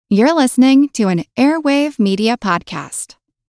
You're listening to an Airwave Media Podcast.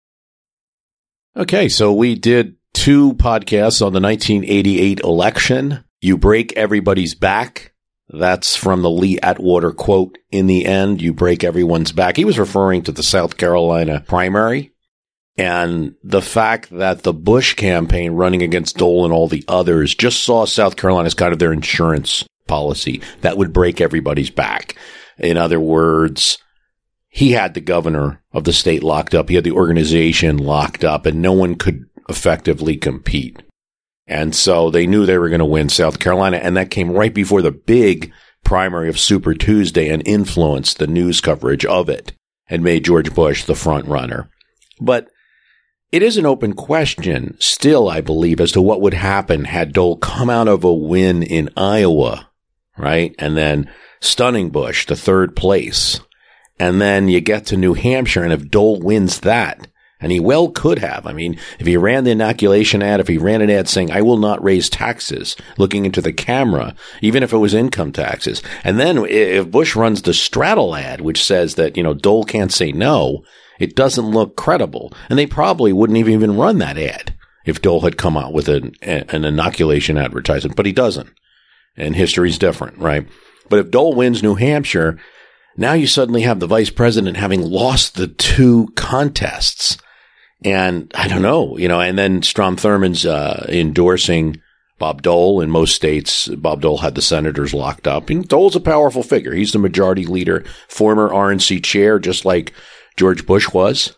Okay, so we did 2 podcasts on the 1988 election. You break everybody's back. That's from the Lee Atwater quote, "In the end, you break everyone's back." He was referring to the South Carolina primary and the fact that the Bush campaign running against Dole and all the others just saw South Carolina as kind of their insurance policy that would break everybody's back. In other words, he had the governor of the state locked up. He had the organization locked up, and no one could effectively compete. And so they knew they were going to win South Carolina, and that came right before the big primary of Super Tuesday and influenced the news coverage of it and made George Bush the front runner. But it is an open question still, I believe, as to what would happen had Dole come out of a win in Iowa, right? And then stunning Bush to third place. And then you get to New Hampshire, and if Dole wins that, and he well could have. I mean, if he ran the inoculation ad, if he ran an ad saying, "I will not raise taxes," looking into the camera, even if it was income taxes. And then if Bush runs the straddle ad, which says that, Dole can't say no, it doesn't look credible. And they probably wouldn't even run that ad if Dole had come out with an inoculation advertisement, but he doesn't. And history's different, right? But if Dole wins New Hampshire, now you suddenly have the vice president having lost the 2 contests. And I don't know, and then Strom Thurmond's endorsing Bob Dole. In most states, Bob Dole had the senators locked up. And Dole's a powerful figure. He's the majority leader, former RNC chair, just like George Bush was.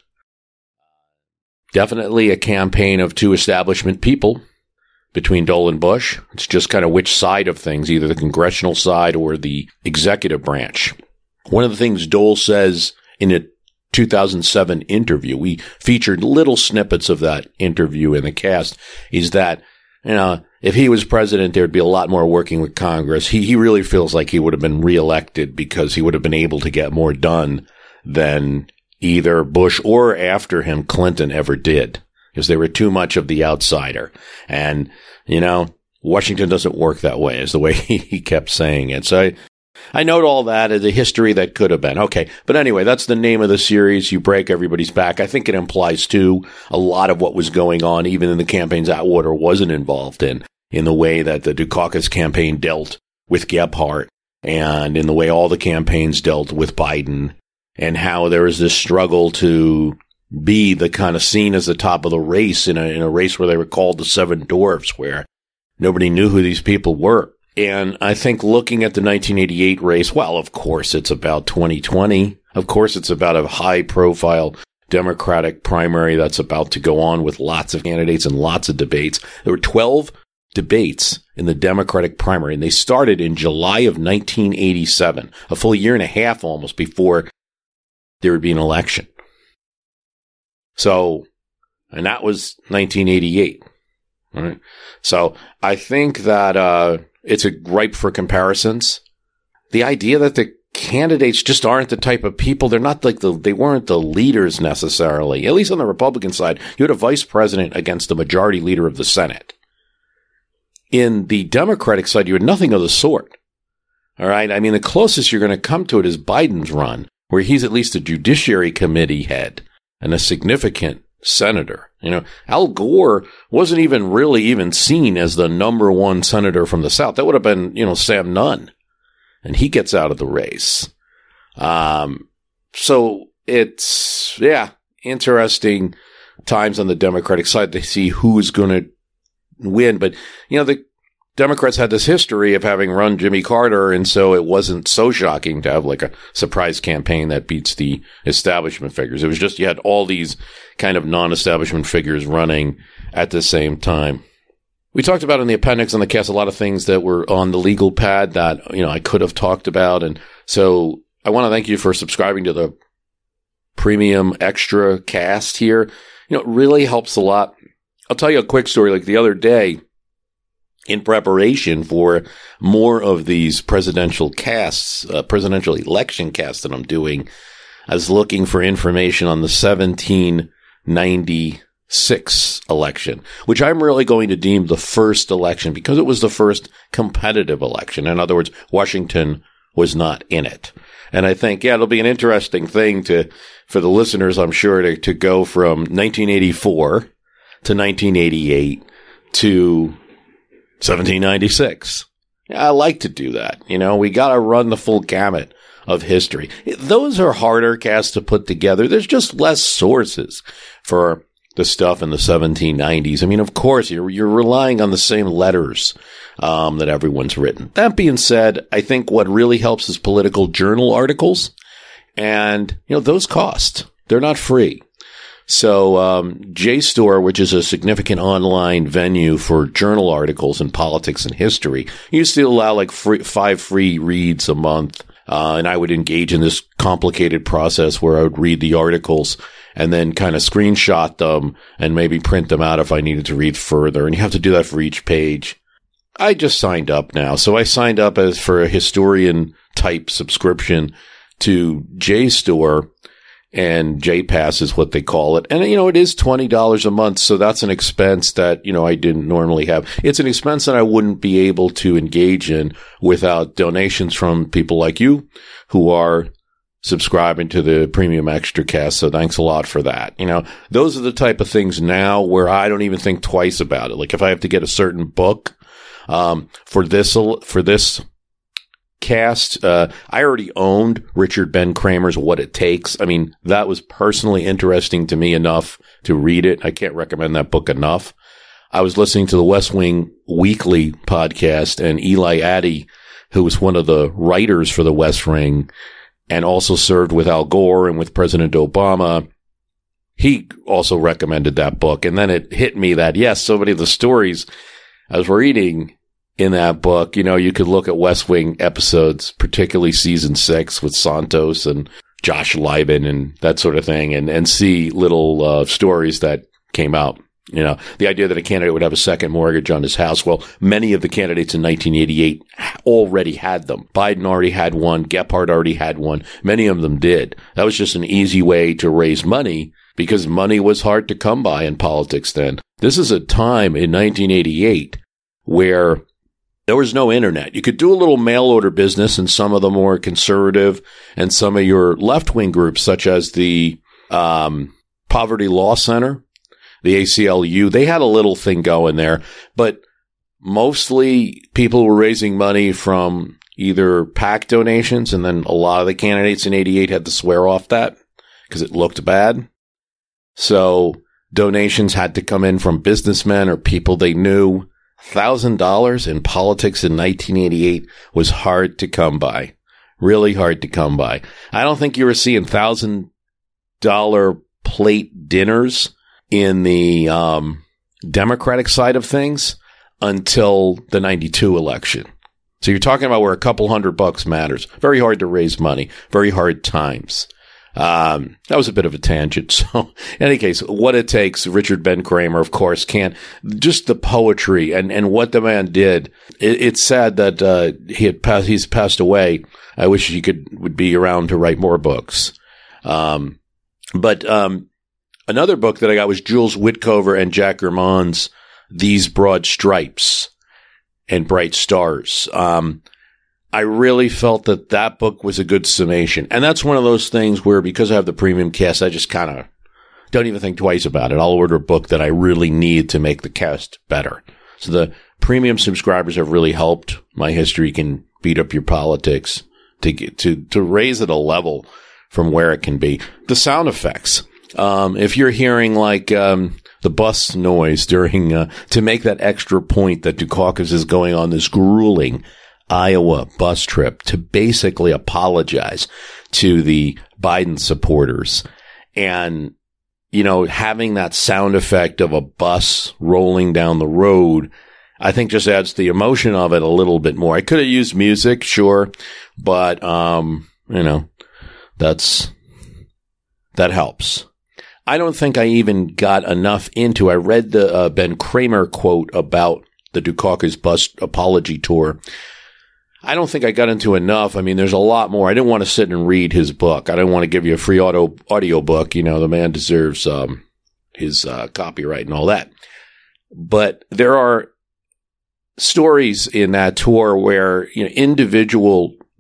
Definitely a campaign of 2 establishment people between Dole and Bush. It's just kind of which side of things, either the congressional side or the executive branch. One of the things Dole says in a 2007 interview, we featured little snippets of that interview in the cast, is that, if he was president, there'd be a lot more working with Congress. He really feels like he would have been reelected because he would have been able to get more done than either Bush or after him Clinton ever did, because they were too much of the outsider. And, Washington doesn't work that way, is the way he kept saying it. So I note all that as a history that could have been. Okay. But anyway, that's the name of the series. You break everybody's back. I think it implies, too, a lot of what was going on, even in the campaigns Atwater wasn't involved in the way that the Dukakis campaign dealt with Gebhardt and in the way all the campaigns dealt with Biden, and how there was this struggle to be the kind of seen as the top of the race in a race where they were called the Seven Dwarfs, where nobody knew who these people were. And I think looking at the 1988 race, well, of course, it's about 2020. Of course, it's about a high-profile Democratic primary that's about to go on with lots of candidates and lots of debates. There were 12 debates in the Democratic primary, and they started in July of 1987, a full year and a half almost before there would be an election. So, and that was 1988. Right? So I think that it's ripe for comparisons. The idea that the candidates just aren't the type of people, they're not like they weren't the leaders necessarily. At least on the Republican side, you had a vice president against the majority leader of the Senate. In the Democratic side, you had nothing of the sort. All right. I mean, the closest you're going to come to it is Biden's run, where he's at least a Judiciary Committee head and a significant senator. Al Gore wasn't even seen as the number 1 senator from the South. That would have been, Sam Nunn. And he gets out of the race. So it's, interesting times on the Democratic side to see who's going to win. But, the Democrats had this history of having run Jimmy Carter, and so it wasn't so shocking to have like a surprise campaign that beats the establishment figures. It was just you had all these kind of non-establishment figures running at the same time. We talked about in the appendix on the cast a lot of things that were on the legal pad that, I could have talked about. And so I want to thank you for subscribing to the premium extra cast here. It really helps a lot. I'll tell you a quick story. Like the other day, in preparation for more of these presidential casts, presidential election casts that I'm doing, I was looking for information on the 1796 election, which I'm really going to deem the first election because it was the first competitive election. In other words, Washington was not in it. And I think, it'll be an interesting thing for the listeners, I'm sure, to go from 1984 to 1988 to 1796. I like to do that. We got to run the full gamut of history. Those are harder casts to put together. There's just less sources for the stuff in the 1790s. I mean, of course, you're relying on the same letters that everyone's written. That being said, I think what really helps is political journal articles. And, those cost. They're not free. So JSTOR, which is a significant online venue for journal articles in politics and history, used to allow like 5 free reads a month. And I would engage in this complicated process where I would read the articles and then kind of screenshot them and maybe print them out if I needed to read further. And you have to do that for each page. I just signed up now. So I signed up for a historian type subscription to JSTOR, and JPass is what they call it. And, it is $20 a month. So that's an expense that, I didn't normally have. It's an expense that I wouldn't be able to engage in without donations from people like you who are subscribing to the Premium Extra Cast. So thanks a lot for that. Those are the type of things now where I don't even think twice about it. Like if I have to get a certain book, for this cast, I already owned Richard Ben Cramer's What It Takes. I mean, that was personally interesting to me enough to read it. I can't recommend that book enough. I was listening to the West Wing Weekly podcast, and Eli Addy, who was one of the writers for the West Wing and also served with Al Gore and with President Obama, he also recommended that book. And then it hit me that, yes, so many of the stories I was reading in that book, you could look at West Wing episodes, particularly season 6 with Santos and Josh Lieben and that sort of thing, and see little stories that came out. The idea that a candidate would have a second mortgage on his house. Well, many of the candidates in 1988 already had them. Biden already had one. Gephardt already had one. Many of them did. That was just an easy way to raise money because money was hard to come by in politics then. This is a time in 1988 where there was no internet. You could do a little mail order business in some of the more conservative and some of your left-wing groups, such as the Poverty Law Center, the ACLU. They had a little thing going there, but mostly people were raising money from either PAC donations, and then a lot of the candidates in 88 had to swear off that because it looked bad. So donations had to come in from businessmen or people they knew. $1,000 in politics in 1988 was hard to come by. Really hard to come by. I don't think you were seeing $1,000 plate dinners in the Democratic side of things until the 92 election. So you're talking about where a couple $100 matters. Very hard to raise money. Very hard times. That was a bit of a tangent. So in any case, What It Takes, Richard Ben Cramer, of course, just the poetry and what the man did. It's sad that, he's passed away. I wish he would be around to write more books. But another book that I got was Jules Witcover and Jack Germond's These Broad Stripes and Bright Stars. I really felt that book was a good summation. And that's one of those things where, because I have the premium cast, I just kind of don't even think twice about it. I'll order a book that I really need to make the cast better. So the premium subscribers have really helped My History Can Beat Up Your Politics to raise it a level from where it can be. The sound effects. If you're hearing like the bus noise during to make that extra point that Dukakis is going on this grueling Iowa bus trip to basically apologize to the Biden supporters, and having that sound effect of a bus rolling down the road, I think just adds the emotion of it a little bit more. I could have used music, sure, but that helps. I don't think I even got enough into. I read the Ben Cramer quote about the Dukakis bus apology tour. I don't think I got into enough. I mean, there's a lot more. I didn't want to sit and read his book. I didn't want to give you a free audio book. The man deserves his copyright and all that. But there are stories in that tour where individual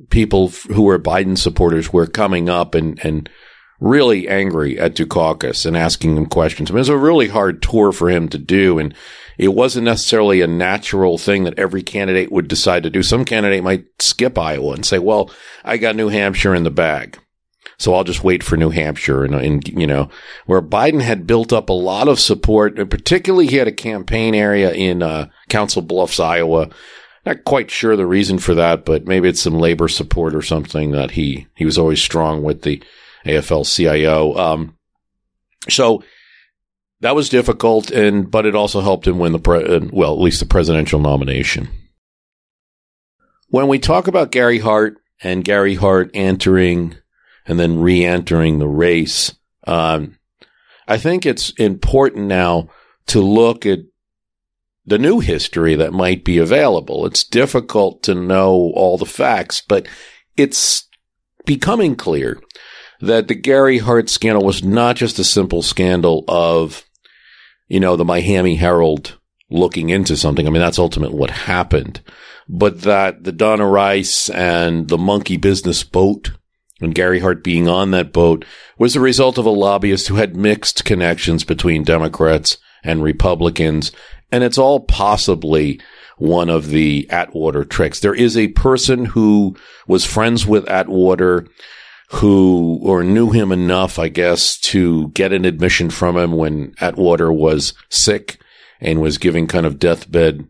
people who were Biden supporters were coming up and really angry at Dukakis and asking him questions. I mean, it was a really hard tour for him to do, and it wasn't necessarily a natural thing that every candidate would decide to do. Some candidate might skip Iowa and say, well, I got New Hampshire in the bag, so I'll just wait for New Hampshire. And you know, where Biden had built up a lot of support, and particularly he had a campaign area in Council Bluffs, Iowa. Not quite sure the reason for that, but maybe it's some labor support or something that he was always strong with the AFL-CIO. So that was difficult, but it also helped him win at least the presidential nomination. When we talk about Gary Hart and Gary Hart entering and then re-entering the race, I think it's important now to look at the new history that might be available. It's difficult to know all the facts, but it's becoming clear that the Gary Hart scandal was not just a simple scandal of, you know, the Miami Herald looking into something. I mean, that's ultimately what happened. But that the Donna Rice and the monkey business boat, and Gary Hart being on that boat, was the result of a lobbyist who had mixed connections between Democrats and Republicans. And it's all possibly one of the Atwater tricks. There is a person who was friends with Atwater or knew him enough, I guess, to get an admission from him when Atwater was sick and was giving kind of deathbed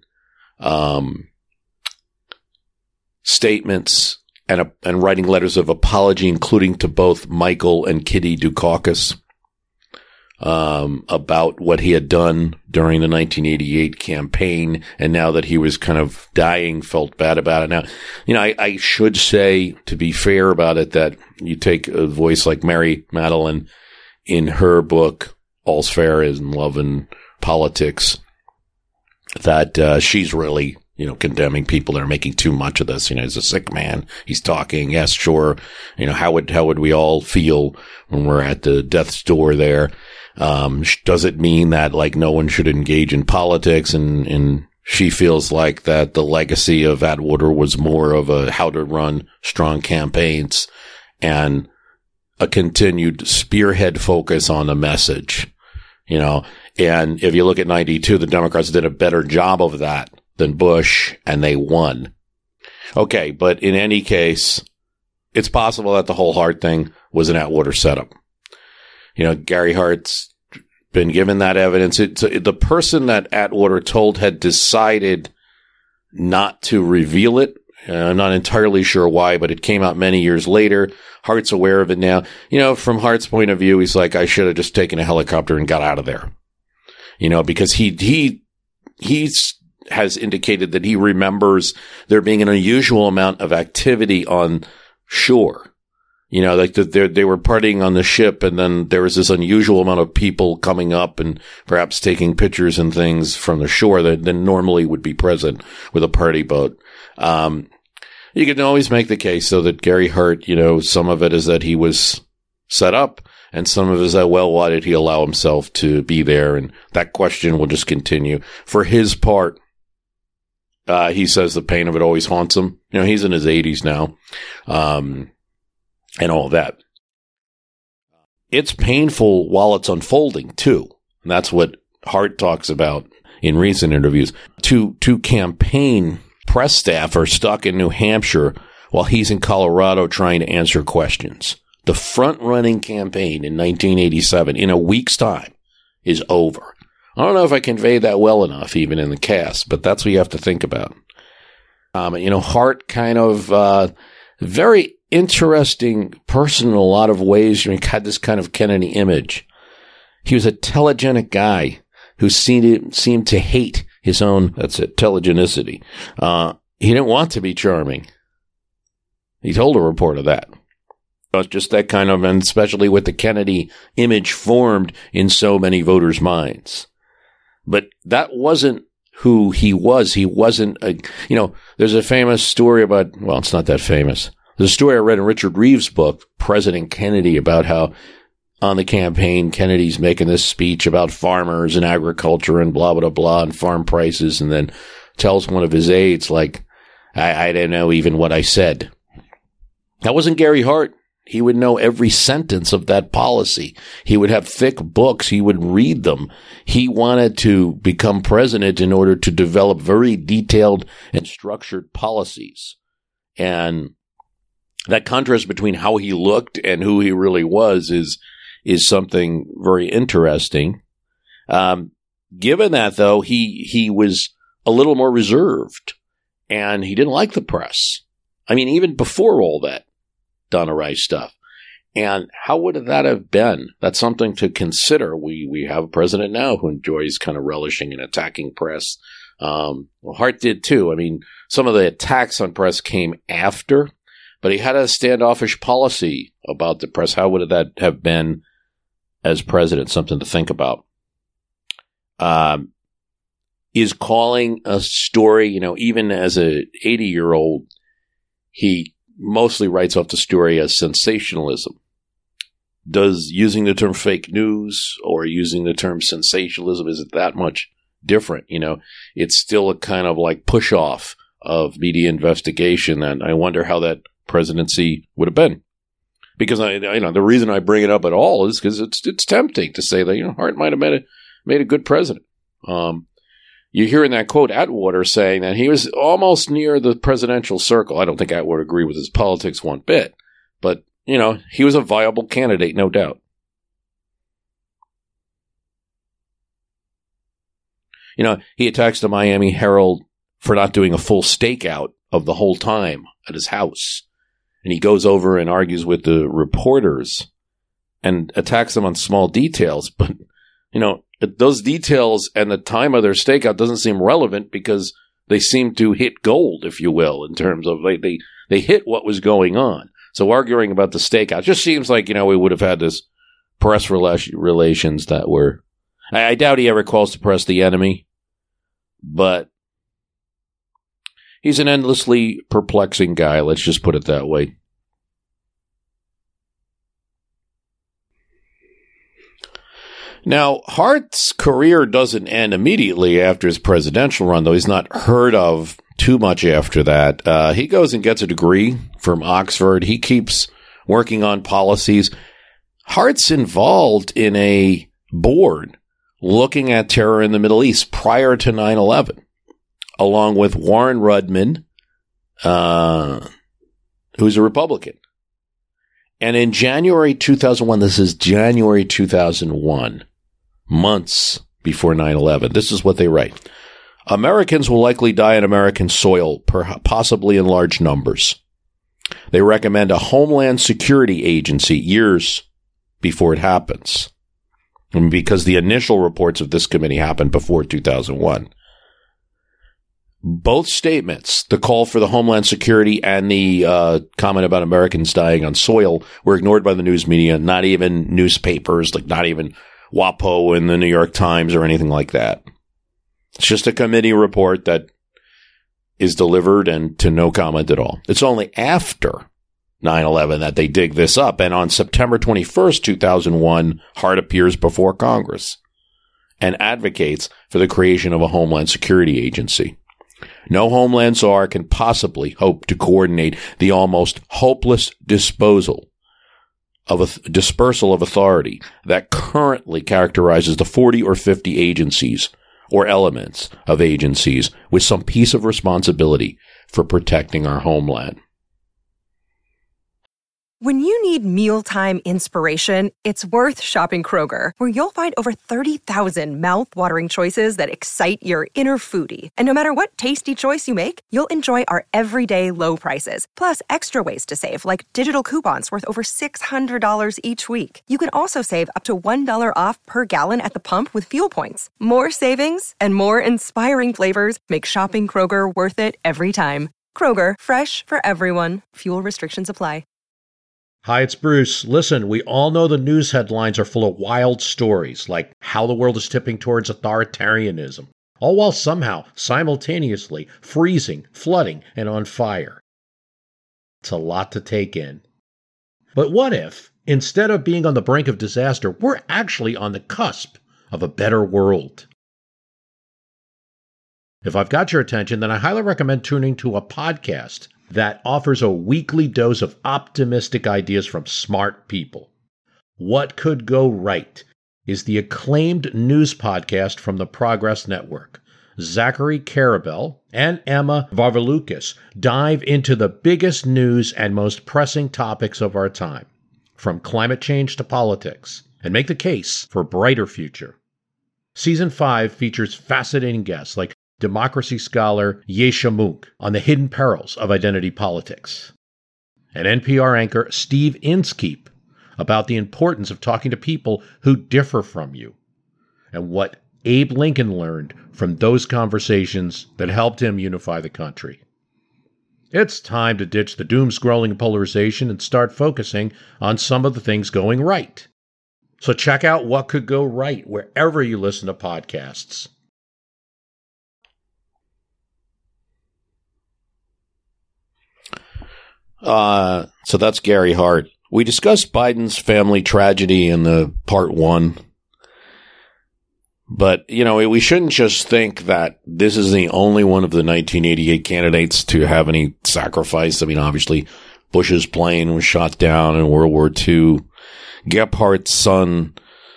statements and writing letters of apology, including to both Michael and Kitty Dukakis, about what he had done during the 1988 campaign. And now that he was kind of dying, felt bad about it. Now, you know, I should say, to be fair about it, that you take a voice like Mary Madeline in her book, All's Fair in Love and Politics, that she's really, you know, condemning people that are making too much of this. You know, he's a sick man. He's talking. Yes, sure. You know, how would we all feel when we're at the death's door there? Does it mean that, like, no one should engage in politics? And she feels like that the legacy of Atwater was more of a how to run strong campaigns and a continued spearhead focus on the message, you know. And if you look at 92, the Democrats did a better job of that than Bush, and they won. Okay, but in any case, it's possible that the whole Hart thing was an Atwater setup. You know, Gary Hart's been given that evidence. The person that Atwater told had decided not to reveal it. I'm not entirely sure why, but it came out many years later. Hart's aware of it now. You know, from Hart's point of view, he's like, I should have just taken a helicopter and got out of there. You know, because he has indicated that he remembers there being an unusual amount of activity on shore. You know, like they were partying on the ship, and then there was this unusual amount of people coming up and perhaps taking pictures and things from the shore that normally would be present with a party boat. You can always make the case, though, that Gary Hart, you know, some of it is that he was set up, and some of it is that, well, why did he allow himself to be there? And that question will just continue. For his part, he says the pain of it always haunts him. You know, he's in his 80s now. And all that. It's painful while it's unfolding, too. And that's what Hart talks about in recent interviews. Two campaign press staff are stuck in New Hampshire while he's in Colorado trying to answer questions. The front-running campaign in 1987, in a week's time, is over. I don't know if I conveyed that well enough, even in the cast, but that's what you have to think about. You know, Hart kind of very interesting person in a lot of ways. You know, he had this kind of Kennedy image. He was a telegenic guy who seemed to hate his own, that's it, telegenicity. He didn't want to be charming. He told a reporter that. It was just that kind of, and especially with the Kennedy image formed in so many voters' minds. But that wasn't who he was. He wasn't you know, there's a famous story about, well, it's not that famous. There's a story I read in Richard Reeves' book, President Kennedy, about how on the campaign, Kennedy's making this speech about farmers and agriculture and blah, blah, blah, and farm prices, and then tells one of his aides, like, I don't know even what I said. That wasn't Gary Hart. He would know every sentence of that policy. He would have thick books. He would read them. He wanted to become president in order to develop very detailed and structured policies. And that contrast between how he looked and who he really was is something very interesting. Given that, though, he was a little more reserved, and he didn't like the press. I mean, even before all that Donna Rice stuff. And how would that have been? That's something to consider. We have a president now who enjoys kind of relishing and attacking press. Hart did too. I mean, some of the attacks on press came after, but he had a standoffish policy about the press. How would that have been as president? Something to think about. Is calling a story, even as a 80-year-old, he mostly writes off the story as sensationalism. Does using the term fake news or using the term sensationalism, is it that much different? It's still a kind of like push off of media investigation. And I wonder how that presidency would have been. Because the reason I bring it up at all is because it's tempting to say that, Hart might have made a good president. You hear in that quote Atwater saying that he was almost near the presidential circle. I don't think Atwater agreed with his politics one bit, but, he was a viable candidate, no doubt. He attacks the Miami Herald for not doing a full stakeout of the whole time at his house. And he goes over and argues with the reporters and attacks them on small details, but, those details and the time of their stakeout doesn't seem relevant because they seem to hit gold, if you will, in terms of they hit what was going on. So arguing about the stakeout just seems like, we would have had this press relations that were, I doubt he ever calls the press the enemy, but he's an endlessly perplexing guy. Let's just put it that way. Now, Hart's career doesn't end immediately after his presidential run, though he's not heard of too much after that. He goes and gets a degree from Oxford. He keeps working on policies. Hart's involved in a board looking at terror in the Middle East prior to 9/11, along with Warren Rudman, who's a Republican. And in January 2001, this is January 2001, months before 9/11, this is what they write. Americans will likely die on American soil, possibly in large numbers. They recommend a Homeland Security agency years before it happens. And because the initial reports of this committee happened before 2001. Both statements, the call for the Homeland Security and the comment about Americans dying on soil, were ignored by the news media, not even newspapers, not even WAPO and the New York Times or anything like that. It's just a committee report that is delivered and to no comment at all. It's only after 9/11 that they dig this up. And on September 21st, 2001, Hart appears before Congress and advocates for the creation of a Homeland Security agency. No Homeland Czar can possibly hope to coordinate the almost hopeless dispersal of authority that currently characterizes the 40 or 50 agencies or elements of agencies with some piece of responsibility for protecting our homeland. When you need mealtime inspiration, it's worth shopping Kroger, where you'll find over 30,000 mouth-watering choices that excite your inner foodie. And no matter what tasty choice you make, you'll enjoy our everyday low prices, plus extra ways to save, like digital coupons worth over $600 each week. You can also save up to $1 off per gallon at the pump with fuel points. More savings and more inspiring flavors make shopping Kroger worth it every time. Kroger, fresh for everyone. Fuel restrictions apply. Hi, it's Bruce. Listen, we all know the news headlines are full of wild stories, like how the world is tipping towards authoritarianism, all while somehow, simultaneously, freezing, flooding, and on fire. It's a lot to take in. But what if, instead of being on the brink of disaster, we're actually on the cusp of a better world? If I've got your attention, then I highly recommend tuning to a podcast. that offers a weekly dose of optimistic ideas from smart people. What Could Go Right is the acclaimed news podcast from the Progress Network. Zachary Karabell and Emma Varvaloucas dive into the biggest news and most pressing topics of our time, from climate change to politics, and make the case for a brighter future. Season 5 features fascinating guests like democracy scholar Yesha Mounk on the hidden perils of identity politics, and NPR anchor Steve Inskeep about the importance of talking to people who differ from you, and what Abe Lincoln learned from those conversations that helped him unify the country. It's time to ditch the doom-scrolling and polarization and start focusing on some of the things going right. So check out What Could Go Right wherever you listen to podcasts. So that's Gary Hart. We discussed Biden's family tragedy in the part 1. But, we shouldn't just think that this is the only one of the 1988 candidates to have any sacrifice. I mean, obviously, Bush's plane was shot down in World War II. Gephardt's son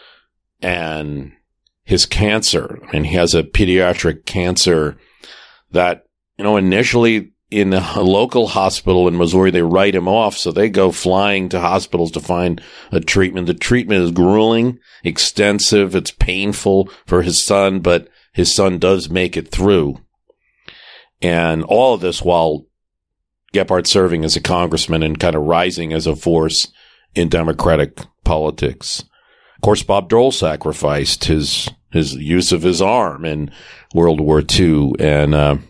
and his cancer, and he has a pediatric cancer that, initially in a local hospital in Missouri, they write him off. So they go flying to hospitals to find a treatment. The treatment is grueling, extensive. It's painful for his son, but his son does make it through. And all of this while Gephardt serving as a congressman and kind of rising as a force in Democratic politics. Of course, Bob Dole sacrificed his use of his arm in World War II, and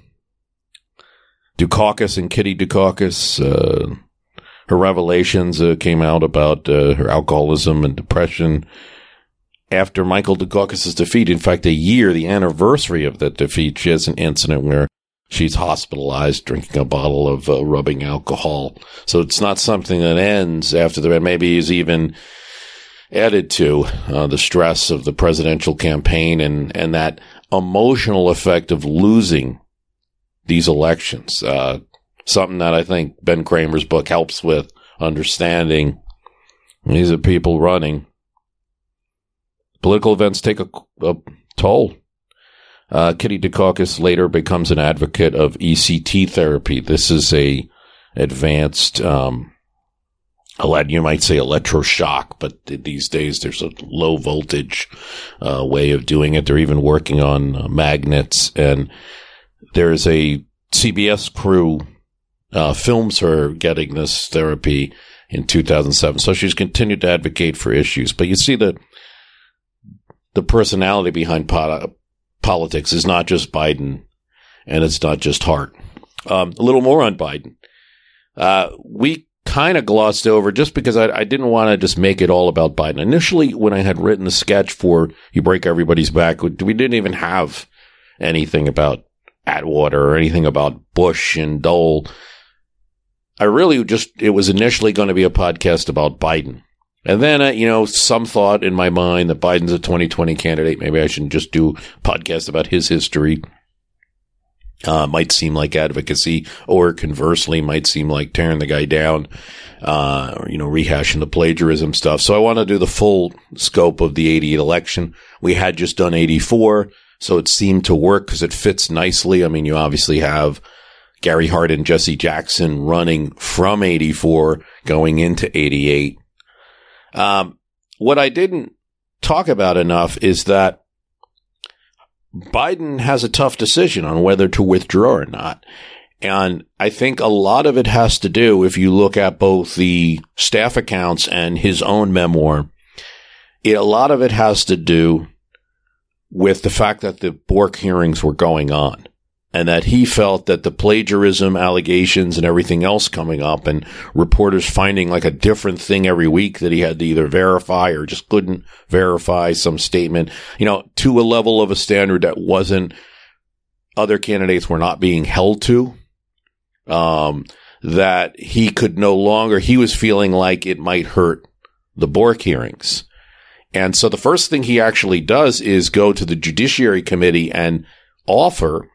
Dukakis and Kitty Dukakis, her revelations came out about her alcoholism and depression after Michael Dukakis' defeat. In fact, the anniversary of that defeat, she has an incident where she's hospitalized drinking a bottle of rubbing alcohol. So it's not something that ends after the, maybe is even added to the stress of the presidential campaign and that emotional effect of losing these elections. Something that I think Ben Kramer's book helps with understanding. These are people running. Political events take a toll. Kitty Dukakis later becomes an advocate of ECT therapy. This is a advanced, you might say electroshock, but these days there's a low voltage way of doing it. They're even working on magnets, and there's a CBS crew films her getting this therapy in 2007. So she's continued to advocate for issues. But you see that the personality behind politics is not just Biden, and it's not just Hart. A little more on Biden. We kind of glossed over just because I didn't want to just make it all about Biden. Initially, when I had written the sketch for You Break Everybody's Back, we didn't even have anything about Atwater or anything about Bush and Dole. It was initially going to be a podcast about Biden. And then, some thought in my mind that Biden's a 2020 candidate. Maybe I shouldn't just do a podcast about his history. Might seem like advocacy, or conversely, might seem like tearing the guy down, rehashing the plagiarism stuff. So I want to do the full scope of the 88 election. We had just done 84, so it seemed to work because it fits nicely. I mean, you obviously have Gary Hart and Jesse Jackson running from 84 going into 88. What I didn't talk about enough is that Biden has a tough decision on whether to withdraw or not. And I think a lot of it has to do, if you look at both the staff accounts and his own memoir, a lot of it has to do with the fact that the Bork hearings were going on, and that he felt that the plagiarism allegations and everything else coming up, and reporters finding like a different thing every week that he had to either verify or just couldn't verify some statement, to a level of a standard that other candidates were not being held to, that he could no longer, he was feeling like it might hurt the Bork hearings. And so the first thing he actually does is go to the Judiciary Committee and offer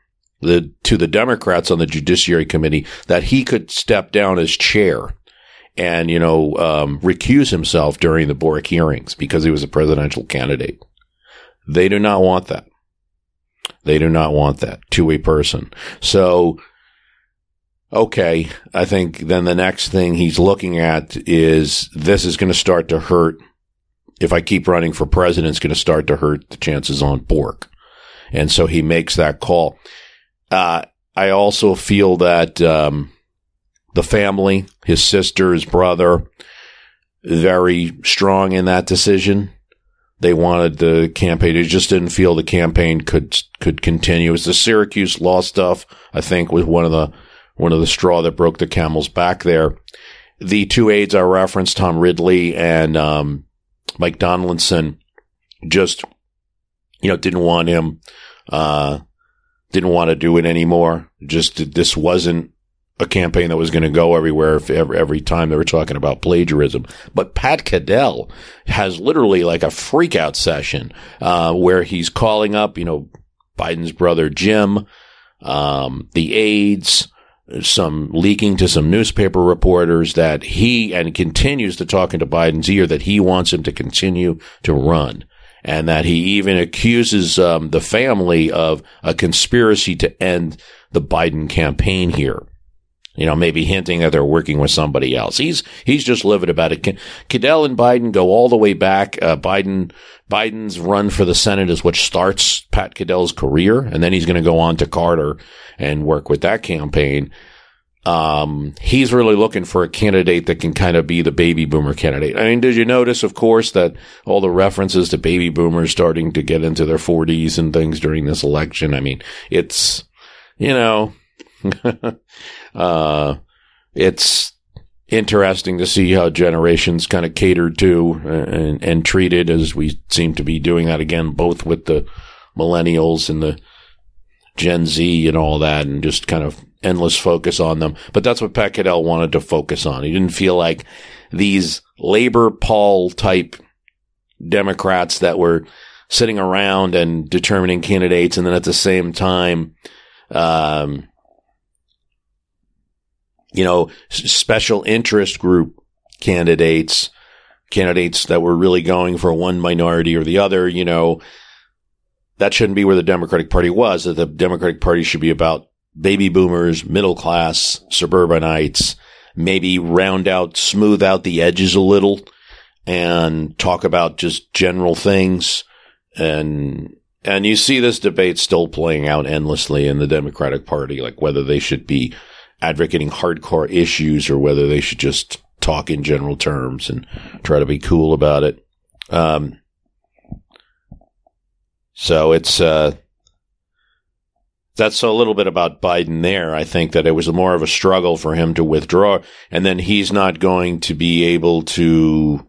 to the Democrats on the Judiciary Committee that he could step down as chair and, recuse himself during the Bork hearings because he was a presidential candidate. They do not want that. They do not want that to a person. So, okay, I think then the next thing he's looking at is this is going to start to hurt. If I keep running for president, it's going to start to hurt the chances on Bork. And so he makes that call. I also feel that the family, his sister, his brother, very strong in that decision. They wanted the campaign. They just didn't feel the campaign could continue. It was the Syracuse law stuff, I think, was one of the straw that broke the camel's back there. The two aides I referenced, Tom Ridley and Mike Donaldson, just didn't want him. Didn't want to do it anymore. Just this wasn't a campaign that was going to go everywhere every time they were talking about plagiarism. But Pat Caddell has literally like a freak out session where he's calling up, Biden's brother Jim, the aides, some leaking to some newspaper reporters that and continues to talk into Biden's ear that he wants him to continue to run. And that he even accuses the family of a conspiracy to end the Biden campaign here. Maybe hinting that they're working with somebody else. He's just livid about it. Caddell and Biden go all the way back. Biden's run for the Senate is what starts Pat Caddell's career, and then he's going to go on to Carter and work with that campaign. He's really looking for a candidate that can kind of be the baby boomer candidate. I mean, did you notice, of course, that all the references to baby boomers starting to get into their 40s and things during this election? I mean, it's, it's interesting to see how generations kind of catered to and treated, as we seem to be doing that again, both with the millennials and the Gen Z and all that, and just kind of endless focus on them. But that's what Pat Caddell wanted to focus on. He didn't feel like these labor Paul type Democrats that were sitting around and determining candidates, and then at the same time, special interest group candidates that were really going for one minority or the other, that shouldn't be where the Democratic Party was. That the Democratic Party should be about baby boomers, middle class, suburbanites, maybe smooth out the edges a little and talk about just general things. And you see this debate still playing out endlessly in the Democratic Party, like whether they should be advocating hardcore issues or whether they should just talk in general terms and try to be cool about it. So it's, that's a little bit about Biden there. I think that it was more of a struggle for him to withdraw, and then he's not going to be able to,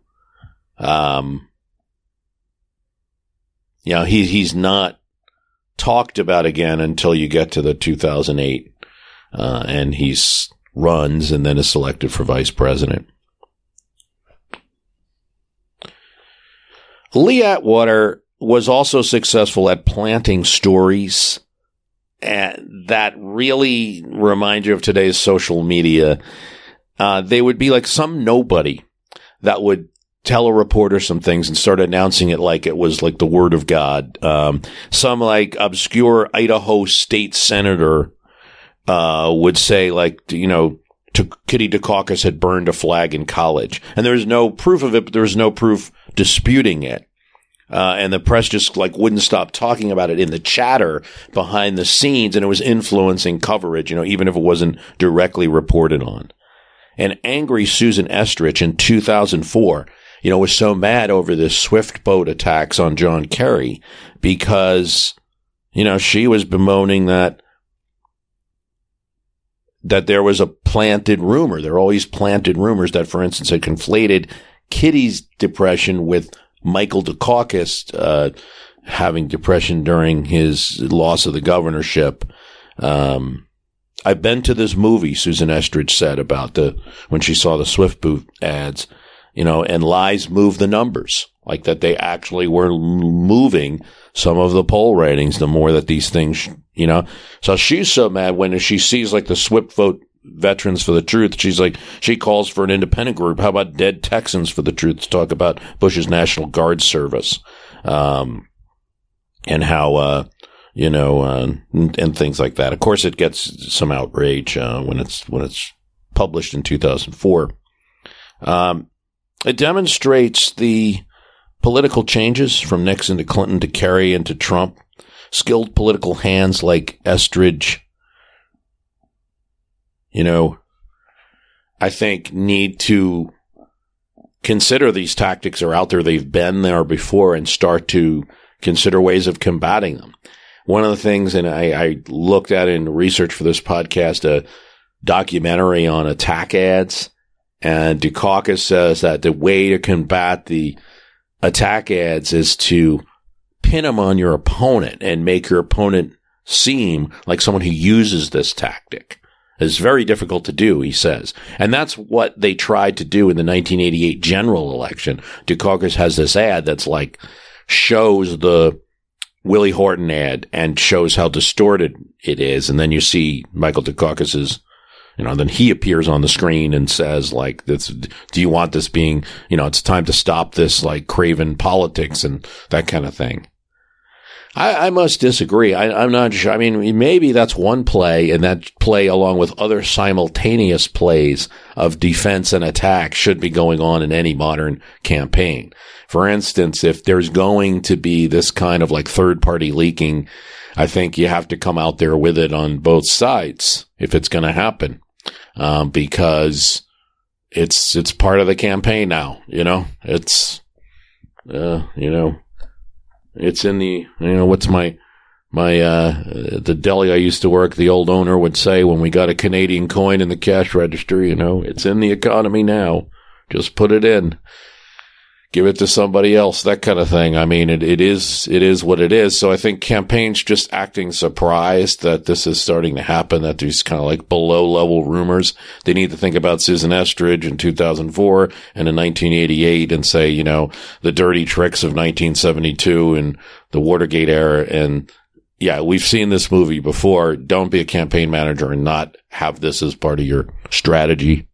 he's not talked about again until you get to the 2008, and he's runs and then is selected for vice president. Lee Atwater was also successful at planting stories that really remind you of today's social media. They would be like some nobody that would tell a reporter some things and start announcing it like it was like the word of God. Some like obscure Idaho state senator would say Kitty Dukakis had burned a flag in college. And there's no proof of it, but there's no proof disputing it. And the press just wouldn't stop talking about it in the chatter behind the scenes, and it was influencing coverage, even if it wasn't directly reported on. And angry Susan Estrich in 2004, was so mad over this Swift boat attacks on John Kerry because, she was bemoaning that there was a planted rumor. There are always planted rumors that, for instance, had conflated Kitty's depression with Michael Dukakis having depression during his loss of the governorship. I've been to this movie, Susan Estrich said about when she saw the Swift boot ads, and lies move the numbers. like that they actually were moving some of the poll ratings the more that these things, you know. So she's so mad when she sees like the SWIP vote Veterans for the Truth. She's like, she calls for an independent group. How about Dead Texans for the Truth to talk about Bush's National Guard service, and how, you know, and things like that. Of course, it gets some outrage, when it's published in 2004. It demonstrates the political changes from Nixon to Clinton to Kerry and to Trump. Skilled political hands like Estridge, you know, I think need to consider these tactics are out there. They've been there before and start to consider ways of combating them. One of the things, and I looked at in research for this podcast, a documentary on attack ads, and Dukakis says that the way to combat the attack ads is to pin them on your opponent and make your opponent seem like someone who uses this tactic. It's very difficult to do, he says. And that's what they tried to do in the 1988 general election. Dukakis has this ad that's like, shows the Willie Horton ad and shows how distorted it is. And then you see Michael Dukakis's, you know, then he appears on the screen and says like, this, do you want this being, you know, it's time to stop this like craven politics and that kind of thing. I must disagree. I'm not sure. I mean, maybe that's one play, and that play along with other simultaneous plays of defense and attack should be going on in any modern campaign. For instance, if there's going to be this kind of like third party leaking, I think you have to come out there with it on both sides if it's going to happen, because it's part of the campaign now, you know, it's, you know, it's in the, you know, what's the deli I used to work, the old owner would say when we got a Canadian coin in the cash register, you know, it's in the economy now. Just put it in. Give it to somebody else, that kind of thing. I mean, it is what it is. So I think campaigns just acting surprised that this is starting to happen, that there's kind of like below level rumors. They need to think about Susan Estridge in 2004 and in 1988 and say, you know, the dirty tricks of 1972 and the Watergate era. And yeah, we've seen this movie before. Don't be a campaign manager and not have this as part of your strategy.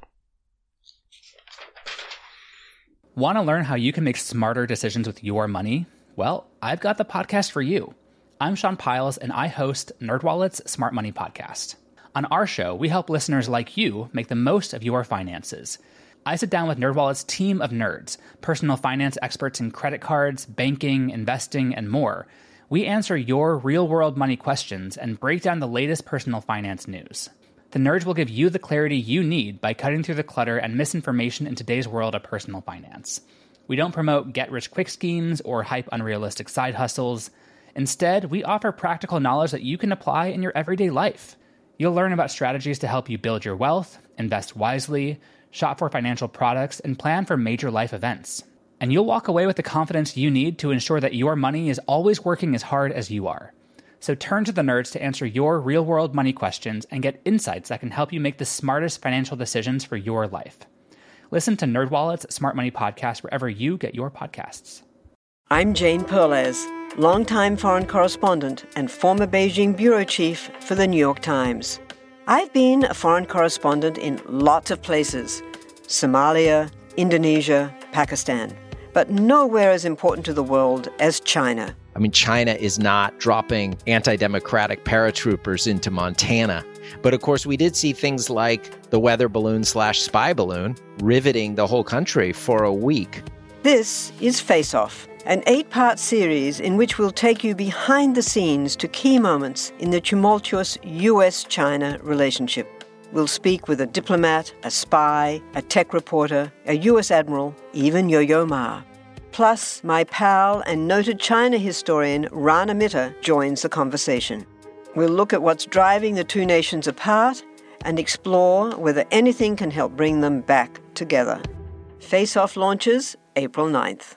Want to learn how you can make smarter decisions with your money? Well, I've got the podcast for you. I'm Sean Piles, and I host NerdWallet's Smart Money Podcast. On our show, we help listeners like you make the most of your finances. I sit down with NerdWallet's team of nerds, personal finance experts in credit cards, banking, investing, and more. We answer your real-world money questions and break down the latest personal finance news. The nerds will give you the clarity you need by cutting through the clutter and misinformation in today's world of personal finance. We don't promote get-rich-quick schemes or hype unrealistic side hustles. Instead, we offer practical knowledge that you can apply in your everyday life. You'll learn about strategies to help you build your wealth, invest wisely, shop for financial products, and plan for major life events. And you'll walk away with the confidence you need to ensure that your money is always working as hard as you are. So turn to the nerds to answer your real-world money questions and get insights that can help you make the smartest financial decisions for your life. Listen to NerdWallet's Smart Money Podcast wherever you get your podcasts. I'm Jane Perlez, longtime foreign correspondent and former Beijing bureau chief for the New York Times. I've been a foreign correspondent in lots of places: Somalia, Indonesia, Pakistan, but nowhere as important to the world as China. I mean, China is not dropping anti-democratic paratroopers into Montana. But of course, we did see things like the weather balloon / spy balloon riveting the whole country for a week. This is Face Off, an 8-part series in which we'll take you behind the scenes to key moments in the tumultuous U.S.-China relationship. We'll speak with a diplomat, a spy, a tech reporter, a U.S. admiral, even Yo-Yo Ma. Plus, my pal and noted China historian Rana Mitter joins the conversation. We'll look at what's driving the two nations apart and explore whether anything can help bring them back together. Face Off launches April 9th.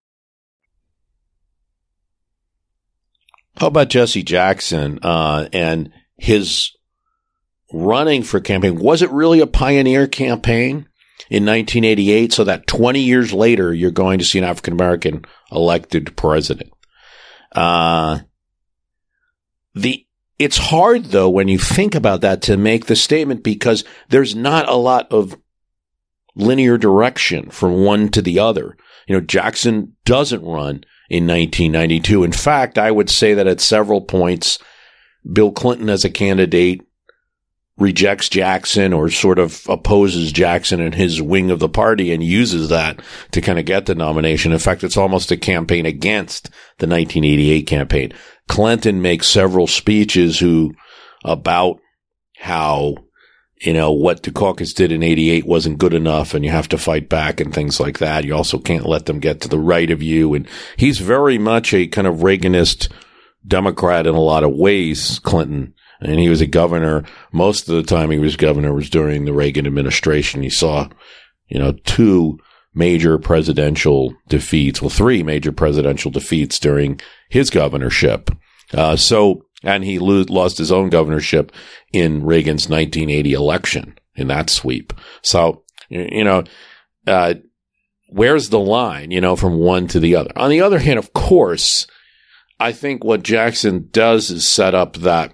How about Jesse Jackson and his running for campaign? Was it really a pioneer campaign? in 1988, so that 20 years later, you're going to see an African-American elected president. It's hard, though, when you think about that to make the statement because there's not a lot of linear direction from one to the other. Jackson doesn't run in 1992. In fact, I would say that at several points, Bill Clinton as a candidate rejects Jackson or sort of opposes Jackson and his wing of the party and uses that to kind of get the nomination. In fact, it's almost a campaign against the 1988 campaign. Clinton makes several speeches about how, what Dukakis did in 88 wasn't good enough and you have to fight back and things like that. You also can't let them get to the right of you. And he's very much a kind of Reaganist Democrat in a lot of ways, Clinton. And he was a governor. Most of the time he was governor was during the Reagan administration. He saw, two major presidential defeats. Well, three major presidential defeats during his governorship. And he lost his own governorship in Reagan's 1980 election in that sweep. So, where's the line, from one to the other? On the other hand, of course, I think what Jackson does is set up that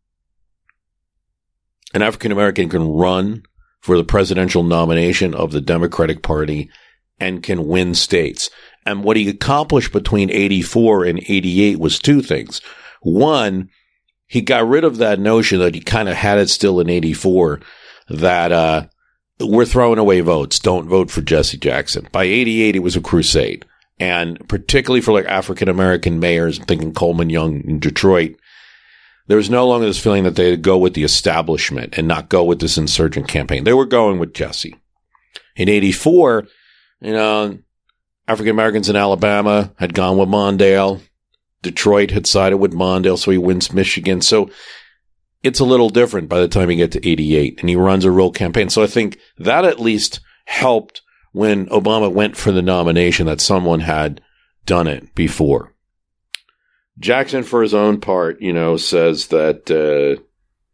an African-American can run for the presidential nomination of the Democratic Party and can win states. And what he accomplished between 84 and 88 was two things. One, he got rid of that notion that he kind of had it still in 84 that we're throwing away votes. Don't vote for Jesse Jackson. By 88, it was a crusade. And particularly for African-American mayors, I'm thinking Coleman Young in Detroit, there was no longer this feeling that they'd go with the establishment and not go with this insurgent campaign. They were going with Jesse. In 84, African-Americans in Alabama had gone with Mondale. Detroit had sided with Mondale, so he wins Michigan. So it's a little different by the time you get to 88, and he runs a real campaign. So I think that at least helped when Obama went for the nomination that someone had done it before. Jackson, for his own part, says that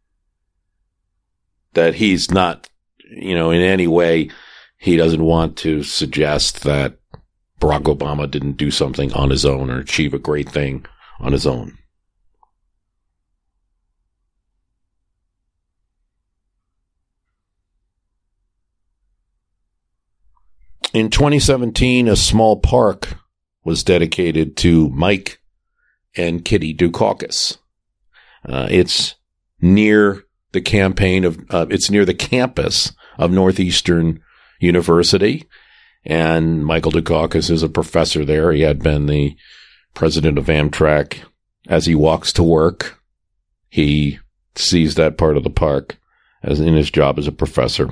that he's not, in any way, he doesn't want to suggest that Barack Obama didn't do something on his own or achieve a great thing on his own. In 2017, a small park was dedicated to Mike and Kitty Dukakis. It's near the it's near the campus of Northeastern University. And Michael Dukakis is a professor there. He had been the president of Amtrak. As he walks to work, he sees that part of the park as in his job as a professor.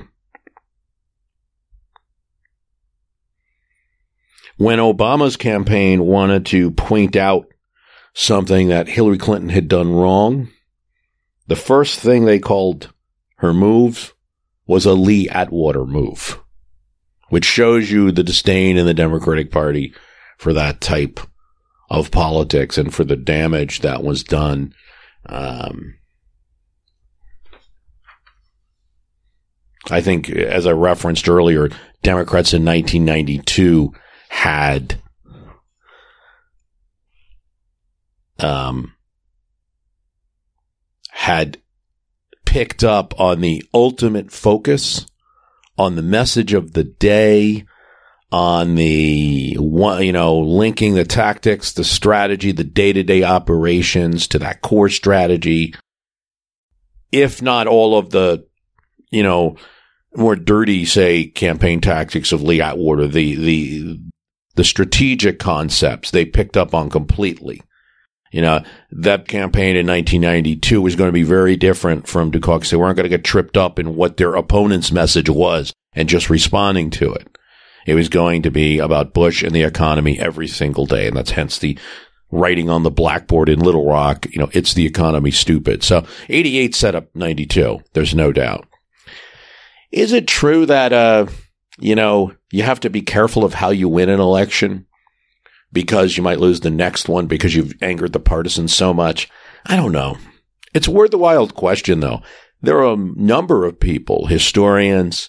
When Obama's campaign wanted to point out something that Hillary Clinton had done wrong, the first thing they called her move was a Lee Atwater move, which shows you the disdain in the Democratic Party for that type of politics and for the damage that was done. I think, as I referenced earlier, Democrats in 1992 had picked up on the ultimate focus, on the message of the day, on the linking the tactics, the strategy, the day-to-day operations to that core strategy. If not all of the, more dirty, say, campaign tactics of Lee Atwater, the strategic concepts they picked up on completely. That campaign in 1992 was going to be very different from Dukakis. They weren't going to get tripped up in what their opponent's message was and just responding to it. It was going to be about Bush and the economy every single day. And that's hence the writing on the blackboard in Little Rock, it's the economy, stupid. So 88 set up 92. There's no doubt. Is it true that, you have to be careful of how you win an election because you might lose the next one because you've angered the partisans so much? I don't know. It's a worthwhile question, though. There are a number of people, historians,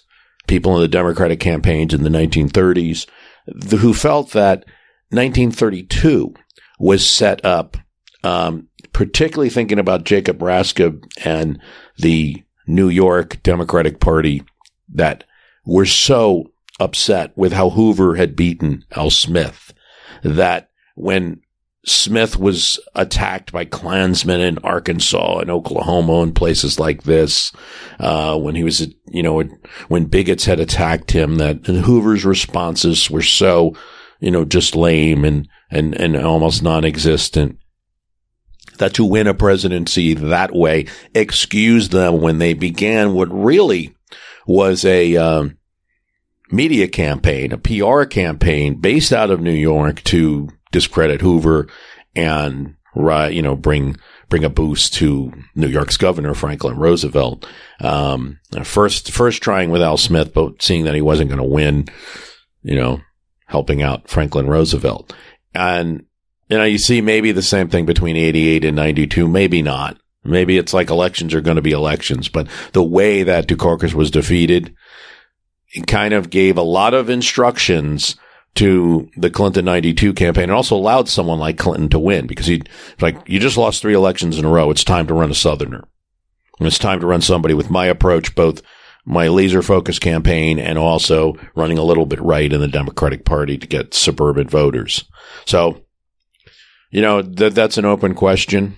people in the Democratic campaigns in the 1930s, who felt that 1932 was set up, particularly thinking about Jacob Raskin and the New York Democratic Party, that were so upset with how Hoover had beaten Al Smith, that when Smith was attacked by Klansmen in Arkansas and Oklahoma and places like this, when he was, when bigots had attacked him, that Hoover's responses were so, just lame and almost non-existent, that to win a presidency that way excused them when they began what really was a media campaign, a PR campaign based out of New York to discredit Hoover and, bring a boost to New York's governor, Franklin Roosevelt. First trying with Al Smith, but seeing that he wasn't going to win, helping out Franklin Roosevelt. And, you see maybe the same thing between 88 and 92, maybe not. Maybe it's like elections are going to be elections, but the way that Dukakis was defeated, it kind of gave a lot of instructions to the Clinton 92 campaign, and also allowed someone like Clinton to win, because you just lost 3 elections in a row. It's time to run a Southerner. And it's time to run somebody with my approach, both my laser focused campaign and also running a little bit right in the Democratic Party to get suburban voters. So, that's an open question.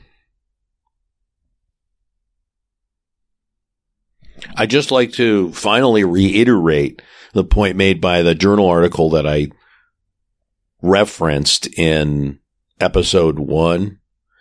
I'd just like to finally reiterate the point made by the journal article that I referenced in episode 1,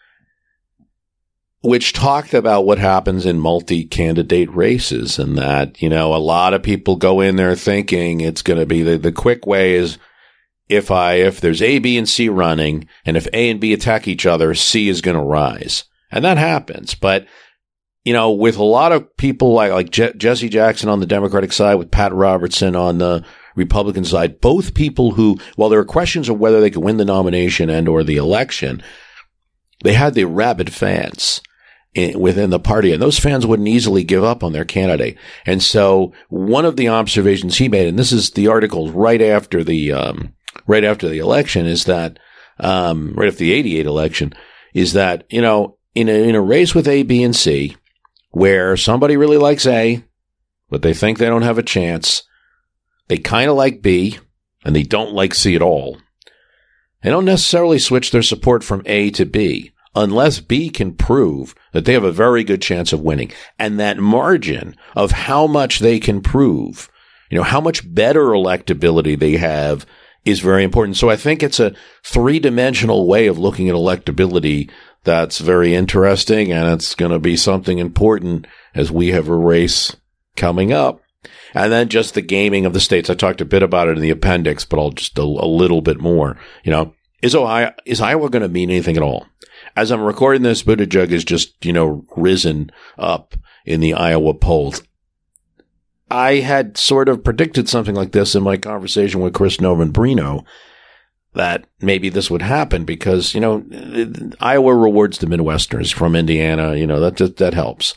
which talked about what happens in multi-candidate races, and that, a lot of people go in there thinking it's going to be the quick way is if there's A, B, and C running, and if A and B attack each other, C is going to rise. And that happens. But, with a lot of people like Jesse Jackson on the Democratic side, with Pat Robertson on the Republican side, both people who, while there were questions of whether they could win the nomination and or the election, they had the rabid fans within the party, and those fans wouldn't easily give up on their candidate. And so one of the observations he made, and this is the article right after the election, is that, right after the 88 election, is that, in a race with A, B, and C, where somebody really likes A, but they think they don't have a chance, they kind of like B, and they don't like C at all, they don't necessarily switch their support from A to B unless B can prove that they have a very good chance of winning. And that margin of how much they can prove, how much better electability they have, is very important. So I think it's a 3-dimensional way of looking at electability that's very interesting, and it's going to be something important as we have a race coming up. And then just the gaming of the states. I talked a bit about it in the appendix, but I'll just a little bit more. Is Iowa going to mean anything at all? As I'm recording this, Buttigieg is just, risen up in the Iowa polls. I had sort of predicted something like this in my conversation with Chris Novembrino, that maybe this would happen because, Iowa rewards the Midwesterners from Indiana. That helps.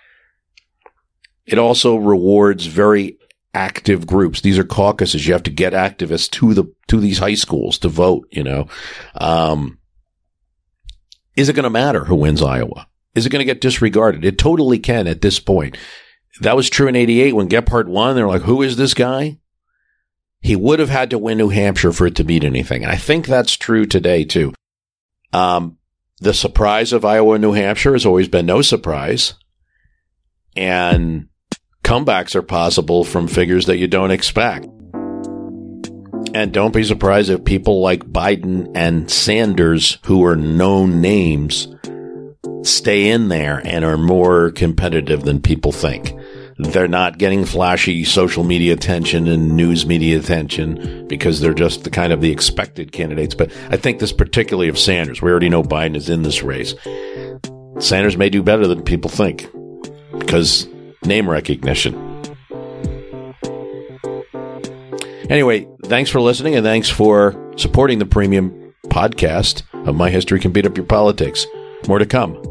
It also rewards very active groups. These are caucuses. You have to get activists to these high schools to vote, Is it going to matter who wins Iowa? Is it going to get disregarded? It totally can at this point. That was true in 88 when Gephardt won. They're like, who is this guy? He would have had to win New Hampshire for it to mean anything. And I think that's true today, too. The surprise of Iowa and New Hampshire has always been no surprise. And comebacks are possible from figures that you don't expect. And don't be surprised if people like Biden and Sanders, who are known names, stay in there and are more competitive than people think. They're not getting flashy social media attention and news media attention because they're just the expected candidates. But I think this particularly of Sanders. We already know Biden is in this race. Sanders may do better than people think because name recognition. Anyway, thanks for listening, and thanks for supporting the premium podcast of My History Can Beat Up Your Politics. More to come.